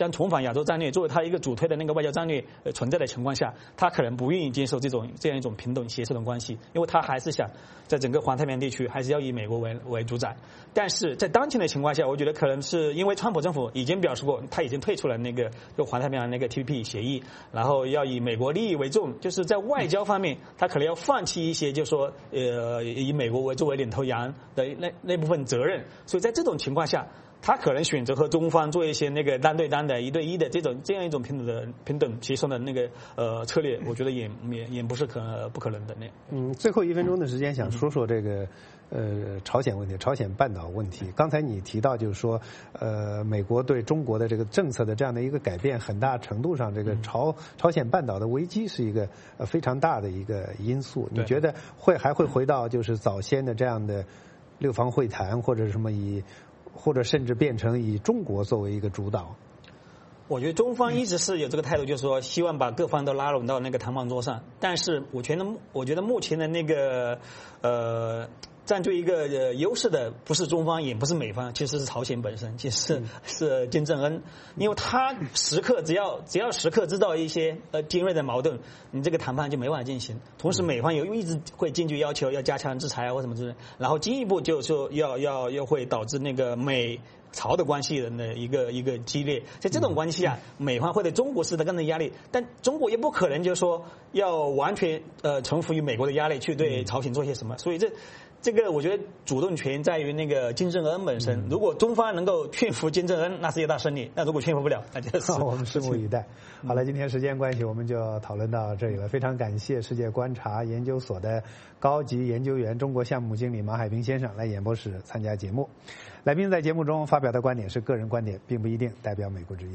将重返亚洲战略作为他一个主推的那个外交战略呃存在的情况下，他可能不愿意接受这种这样一种平等协调的关系，因为他还是想在整个环太平洋地区还是要以美国为为主宰。但是在当前的情况下，我觉得可能是因为川普政府已经表示过，他已经退出了那个就环太平洋那个 T P P 协议，然后要以美国利益为重，就是在外交方面，他可能要放弃一些，就是说呃以美国为作为领头羊的那那部分责任。所以在这种情况下，他可能选择和中方做一些那个单对单的、一对一的这种这样一种平等的平等协商的那个呃策略，我觉得也也也不是可不可能的那。 嗯，最后一分钟的时间，想说说这个呃朝鲜问题、朝鲜半岛问题。刚才你提到，就是说呃美国对中国的这个政策的这样的一个改变，很大程度上这个朝朝鲜半岛的危机是一个呃非常大的一个因素。你觉得会还会回到就是早先的这样的六方会谈，或者什么以？或者甚至变成以中国作为一个主导？ 我觉得中方一直是有这个态度，就是说希望把各方都拉拢到那个谈判桌上。但是我觉得，我觉得目前的那个呃占据一个呃优势的不是中方，也不是美方，其实是朝鲜本身，其实是是金正恩，因为他时刻只要只要时刻知道一些呃尖锐的矛盾，你这个谈判就没法进行。同时，美方也一直会坚决要求要加强制裁啊或什么之类，然后进一步就说要要要会导致那个美朝的关系的那一个一个激烈。在这种关系下，美方会对中国施加更大压力，但中国也不可能就说要完全呃臣服于美国的压力去对朝鲜做些什么，所以这。这个我觉得主动权在于那个金正恩本身。如果中方能够劝服金正恩，那是一大胜利；那如果劝服不了，那就是我们拭目以待。好了，今天时间关系，我们就讨论到这里了。非常感谢世界观察研究所的高级研究员、中国项目经理马海平先生来演播室参加节目。来宾在节目中发表的观点是个人观点，并不一定代表美国之音。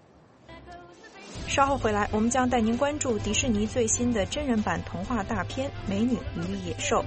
稍后回来，我们将带您关注迪士尼最新的真人版童话大片《美女与野兽》。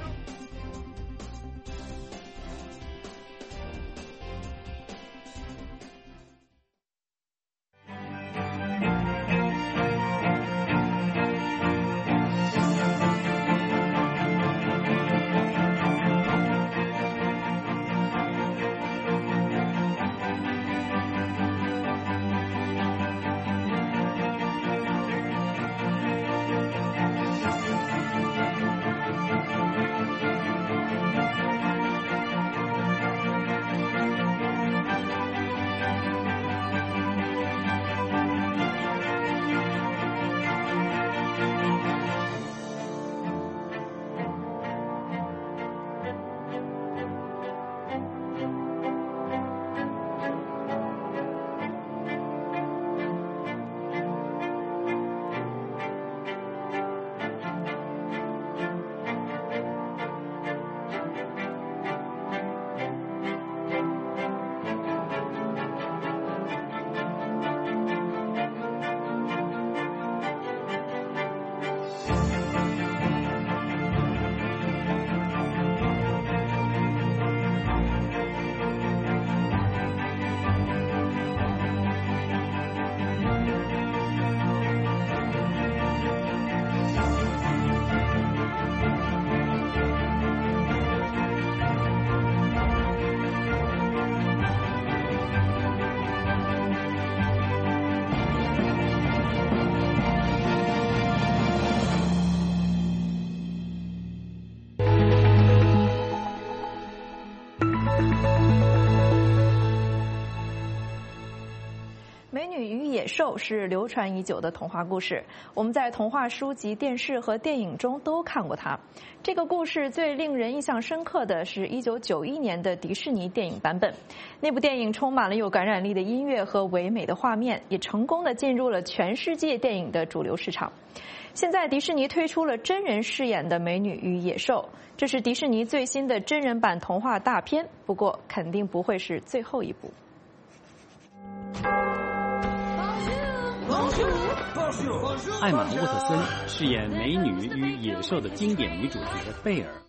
野兽是流传已久的童话故事，我们在童话书籍、电视和电影中都看过它。这个故事最令人印象深刻的是一九九一年的迪士尼电影版本。那部电影充满了有感染力的音乐和唯美的画面，也成功的进入了全世界电影的主流市场。现在迪士尼推出了真人饰演的《美女与野兽》，这是迪士尼最新的真人版童话大片，不过肯定不会是最后一部。 艾玛·沃特森饰演《美女与野兽》的经典女主角贝尔。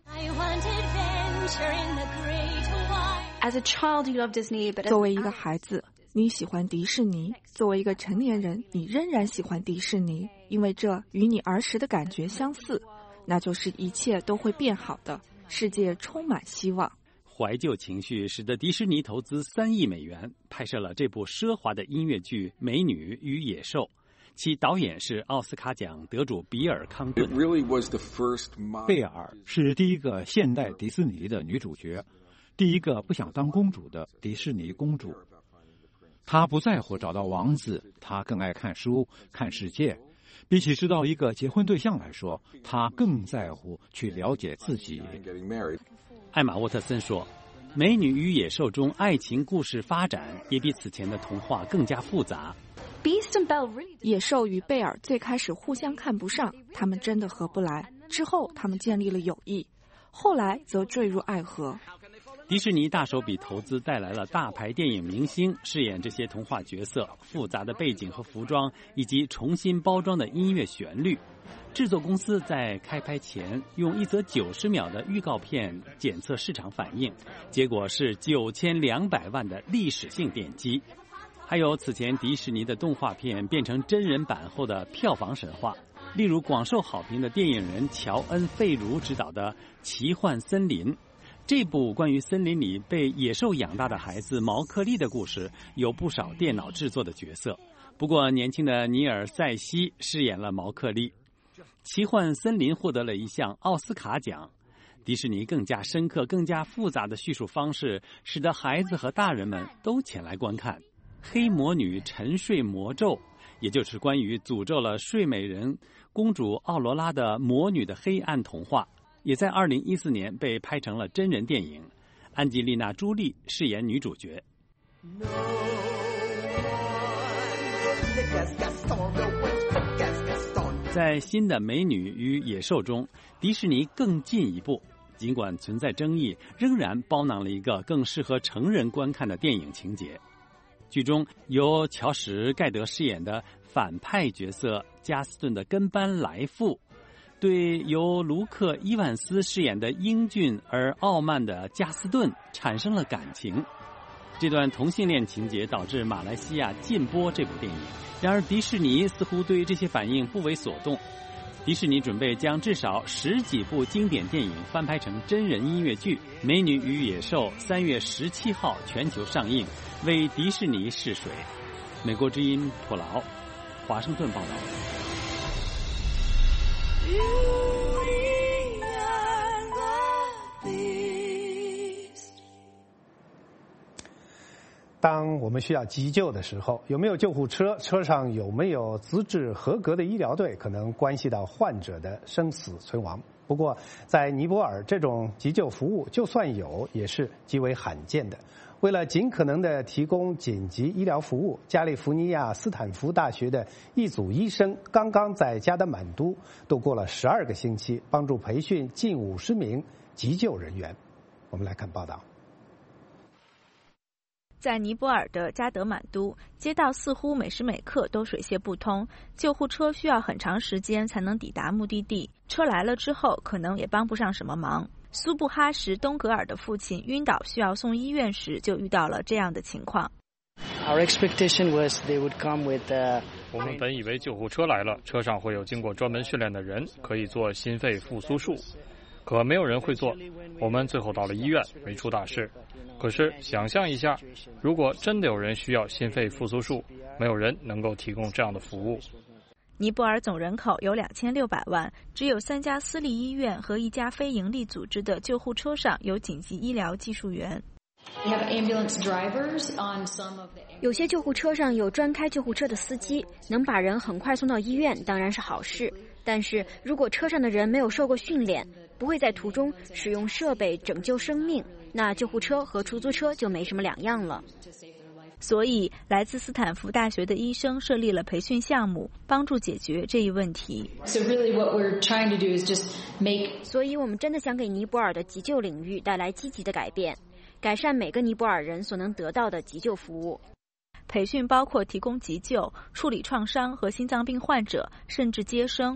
作为一个孩子，你喜欢迪士尼；作为一个成年人，你仍然喜欢迪士尼，因为这与你儿时的感觉相似，那就是一切都会变好的，世界充满希望。 怀旧情绪使得迪士尼投资三亿美元拍摄了这部奢华的音乐剧《美女与野兽》，其导演是奥斯卡奖得主比尔·康顿。 贝尔是第一个现代迪士尼的女主角，第一个不想当公主的迪士尼公主。她不在乎找到王子，她更爱看书、看世界。比起知道一个结婚对象来说，她更在乎去了解自己。 艾玛·沃特森说，《美女与野兽》中爱情故事发展也比此前的童话更加复杂。 野兽与贝尔最开始互相看不上，他们真的合不来。之后他们建立了友谊，后来则坠入爱河。 迪士尼大手笔投资带来了大牌电影明星饰演这些童话角色，复杂的背景和服装，以及重新包装的音乐旋律。制作公司在开拍前用一则九十秒的预告片检测市场反应，结果是九千两百万的历史性点击。还有此前迪士尼的动画片变成真人版后的票房神话，例如广受好评的电影人乔恩·费如执导的《奇幻森林》。这部关于森林里被野兽养大的孩子毛克利的故事有不少电脑制作的角色，不过年轻的尼尔·塞西饰演了毛克利。奇幻森林获得了一项奥斯卡奖。迪士尼更加深刻、更加复杂的叙述方式，使得孩子和大人们都前来观看。黑魔女沉睡魔咒，也就是关于诅咒了睡美人公主奥罗拉的魔女的黑暗童话，也在二零一四年被拍成了真人电影。安吉丽娜·朱莉饰演女主角。在新的《美女与野兽》中，迪士尼更进一步，尽管存在争议，仍然包囊了一个更适合成人观看的电影情节。剧中由乔什·盖德饰演的反派角色加斯顿的跟班来父，对由卢克·伊万斯饰演的英俊而傲慢的加斯顿产生了感情。这段同性恋情节导致马来西亚禁播这部电影，然而迪士尼似乎对这些反应不为所动。迪士尼准备将至少十几部经典电影翻拍成真人音乐剧《美女与野兽》，三月十七号全球上映，为迪士尼试水。美国之音普劳，华盛顿报道。 当我们需要急救的时候，有没有救护车，车上有没有资质合格的医疗队，可能关系到患者的生死存亡。不过在尼泊尔，这种急救服务就算有，也是极为罕见的。为了尽可能的提供紧急医疗服务，加利福尼亚斯坦福大学的一组医生刚刚在加德满都度过了十二个星期，帮助培训近五十名急救人员。我们来看报道。 在尼泊尔的加德满都，街道似乎每时每刻都水泄不通，救护车需要很长时间才能抵达目的地，车来了之后可能也帮不上什么忙。苏布哈什·东格尔的父亲晕倒需要送医院时，就遇到了这样的情况。 Our expectation was they would come with the... 我们本以为救护车来了，车上会有经过专门训练的人，可以做心肺复苏术，可没有人会做。我们最后到了医院，没出大事。可是想象一下，如果真的有人需要心肺复苏术，没有人能够提供这样的服务。 尼泊尔总人口有两千六百万，只有三家私立医院和一家非营利组织的救护车上有紧急医疗技术员。 有些救护车上有专开救护车的司机，能把人很快送到医院，当然是好事。但是如果车上的人没有受过训练，不会在途中使用设备拯救生命，那救护车和出租车就没什么两样了。 所以来自斯坦福大学的医生设立了培训项目，帮助解决这一问题。 所以我们真的想给尼泊尔的急救领域带来积极的改变，改善每个尼泊尔人所能得到的急救服务。 培训包括提供急救、处理创伤和心脏病患者，甚至接生。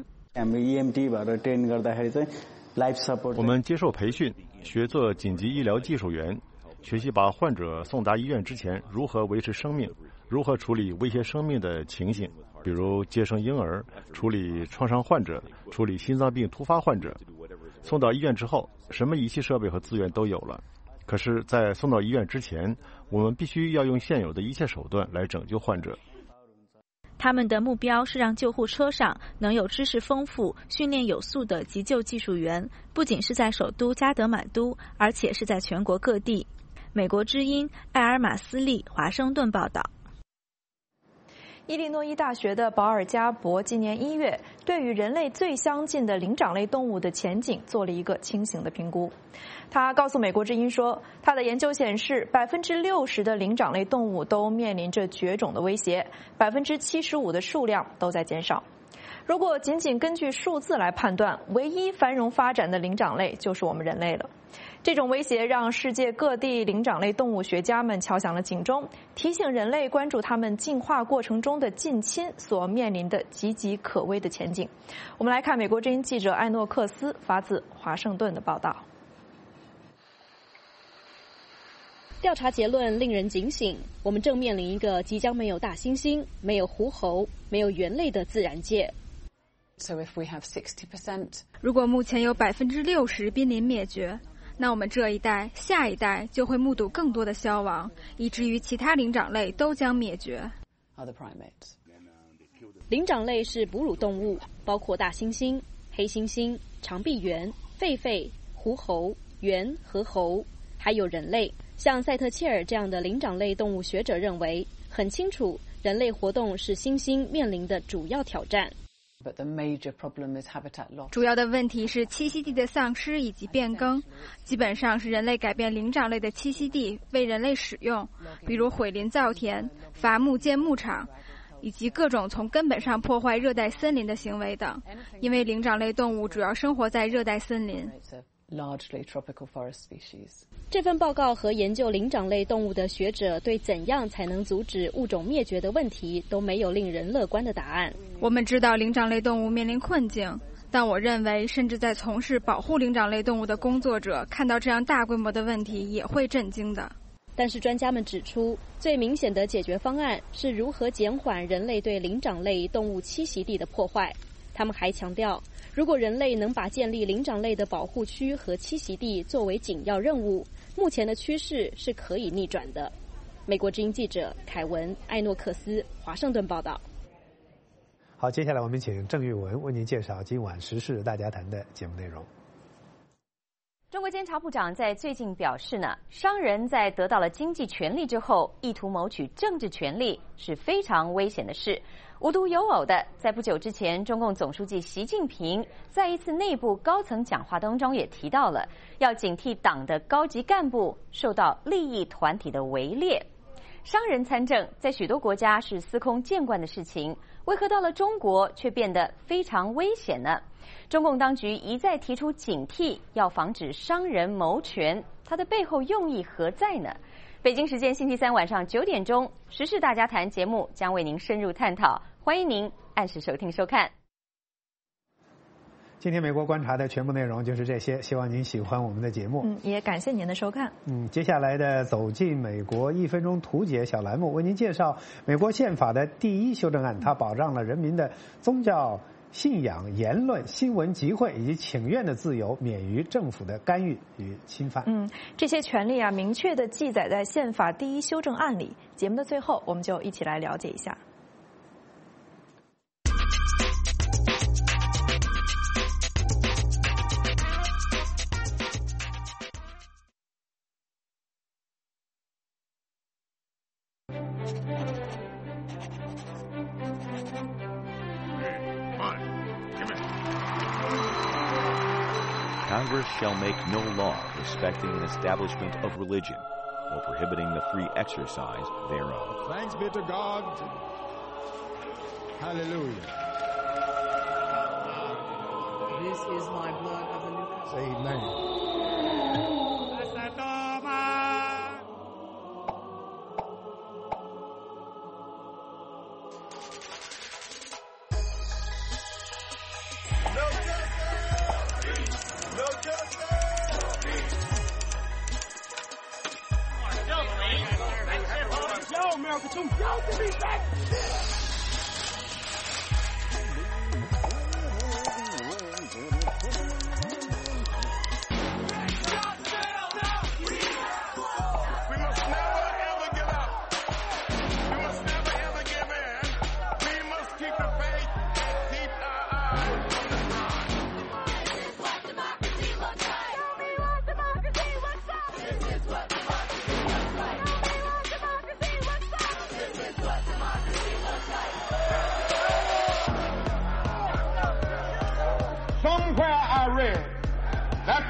我们接受培训，学做紧急医疗技术员，学习把患者送达医院之前如何维持生命，如何处理威胁生命的情形，比如接生婴儿、处理创伤患者、处理心脏病突发患者。送到医院之后，什么仪器设备和资源都有了， 可是，在送到医院之前，我们必须要用现有的一切手段来拯救患者。 他们的目标是让救护车上能有知识丰富、训练有素的急救技术员，不仅是在首都加德满都，而且是在全国各地。美国之音艾尔马斯利华盛顿报道。 伊利诺伊大学的保尔加博今年一月对于人类最相近的灵长类动物的前景做了一个轻型的评估。他告诉美国之音说，他的研究显示，百分之六十的灵长类动物都面临着绝种的威胁，百分之七十五的数量都在减少。如果仅仅根据数字来判断，唯一繁荣发展的灵长类就是我们人类了。这种威胁让世界各地灵长类动物学家们敲响了警钟，提醒人类关注他们进化过程中的近亲所面临的岌岌可危的前景。我们来看美国之音记者艾诺克斯发自华盛顿的报道。 调查结论令人警醒，我们正面临一个即将没有大猩猩、没有狐猴、没有猿类的自然界。 So if we have sixty percent， 如果目前有百分之六十濒临灭绝，那我们这一代、下一代就会目睹更多的消亡，以至于其他灵长类都将灭绝。 Other primates， 灵长类是哺乳动物，包括大猩猩、黑猩猩、长臂猿、狒狒、狐猴、猿和猴，还有人类。像塞特切尔这样的灵长类动物学者认为，很清楚，人类活动是猩猩面临的主要挑战。 But the major problem is habitat loss. 主要的问题是栖息地的丧失以及变更，基本上是人类改变灵长类的栖息地为人类使用，比如毁林造田、伐木建牧场，以及各种从根本上破坏热带森林的行为等。因为灵长类动物主要生活在热带森林。 Largely tropical forest species. 这份报告和研究灵长类动物的学者对怎样才能阻止物种灭绝的问题都没有令人乐观的答案。 我们知道灵长类动物面临困境，但我认为甚至在从事保护灵长类动物的工作者看到这样大规模的问题也会震惊的。 但是专家们指出，最明显的解决方案是如何减缓人类对灵长类动物栖息地的破坏。他们还强调，如果人类能把建立灵长类的保护区和栖息地作为紧要任务，目前的趋势是可以逆转的。美国之音记者凯文·艾诺克斯，华盛顿报道。 好，接下来我们请郑玉文为您介绍今晚时事大家谈的节目内容。 中国监察部长在最近表示呢，商人在得到了经济权利之后，意图谋取政治权利是非常危险的事。无独有偶的，在不久之前，中共总书记习近平在一次内部高层讲话当中也提到了，要警惕党的高级干部受到利益团体的围猎。商人参政在许多国家是司空见惯的事情，为何到了中国却变得非常危险呢？中共当局一再提出警惕，要防止商人谋权，它的背后用意何在呢？北京时间星期三晚上九点钟，时事大家谈节目将为您深入探讨，欢迎您按时收听收看。 今天美国观察的全部内容就是这些，希望您喜欢我们的节目。 嗯，也感谢您的收看。 嗯，接下来的走进美国一分钟图解小栏目，为您介绍美国宪法的第一修正案，它保障了人民的宗教信仰、言论、新闻集会以及请愿的自由，免于政府的干预与侵犯。 嗯，这些权利啊，明确的记载在宪法第一修正案里。节目的最后，我们就一起来了解一下。 Congress shall make no law respecting an establishment of religion or prohibiting the free exercise thereof. Thanks be to God. Hallelujah. This is my blood of the new covenant. Say amen. America too. Y'all can be back.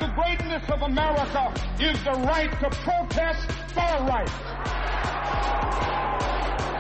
the greatness of America is the right to protest for rights.